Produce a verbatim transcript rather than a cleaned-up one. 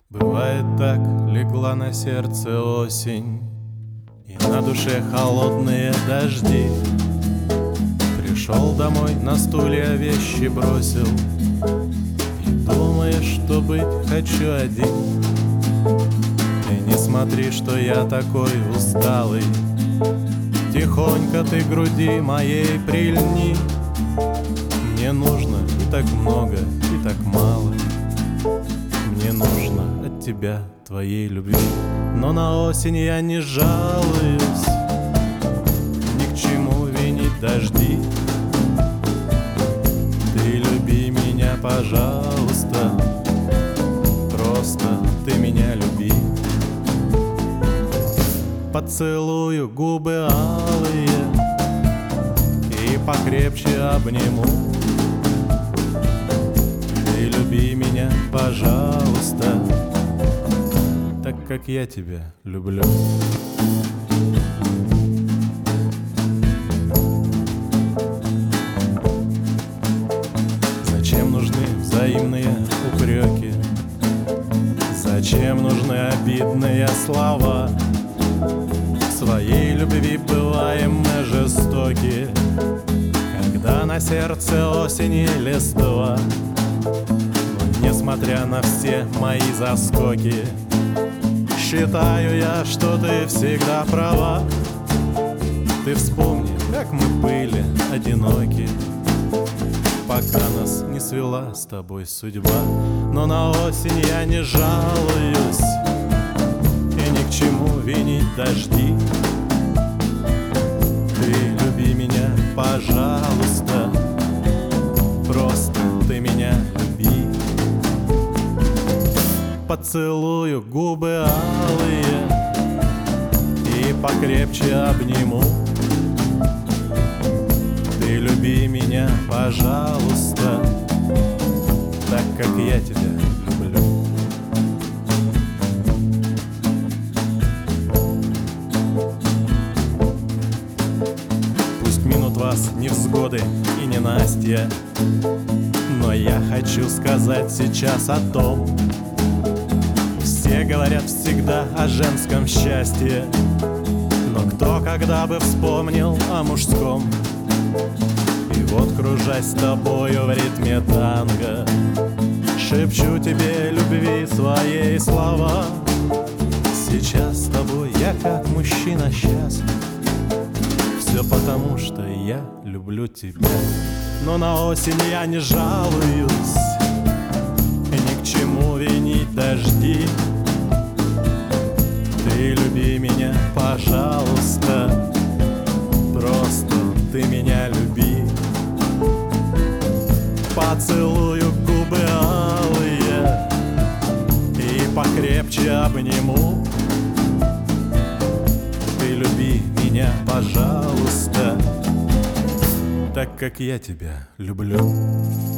Бывает так, легла на сердце осень, и на душе холодные дожди. Пришел домой, на стулья вещи бросил, и думаешь, что быть хочу один. Ты не смотри, что я такой усталый, тихонько ты к груди моей прильни. Мне нужно и так много, и так мало. Мне нужно от тебя твоей любви. Но на осень я не жалуюсь, ни к чему винить дожди. Ты люби меня, пожалуйста, просто ты меня люби. Поцелую губы алые и покрепче обниму. Ты люби меня, пожалуйста, так как я тебя люблю. Зачем нужны взаимные упреки? Зачем нужны обидные слова? В своей любви бываем мы жестоки, когда на сердце осени листва. Но несмотря на все мои заскоки, считаю я, что ты всегда права. Ты вспомни, как мы были одиноки, пока нас не свела с тобой судьба. Но на осень я не жалуюсь, и ни к чему винить дожди. Ты люби меня, пожалуйста, просто ты меня люби. Поцелую губы алые и покрепче обниму. Ты люби меня, пожалуйста, так как я тебя люблю. Пусть минут вас невзгоды и ненастья, но я хочу сказать сейчас о том. Все говорят всегда о женском счастье, но кто когда бы вспомнил о мужском? И вот, кружась с тобою в ритме танго, шепчу тебе любви своей слова. Сейчас с тобой я как мужчина счастлив, все потому, что я люблю тебя. Но на осень я не жалуюсь, и ни к чему винить дожди. Ты люби меня, пожалуйста, просто ты меня люби. Поцелую губы алые и покрепче обниму. Ты люби меня, пожалуйста, так как я тебя люблю.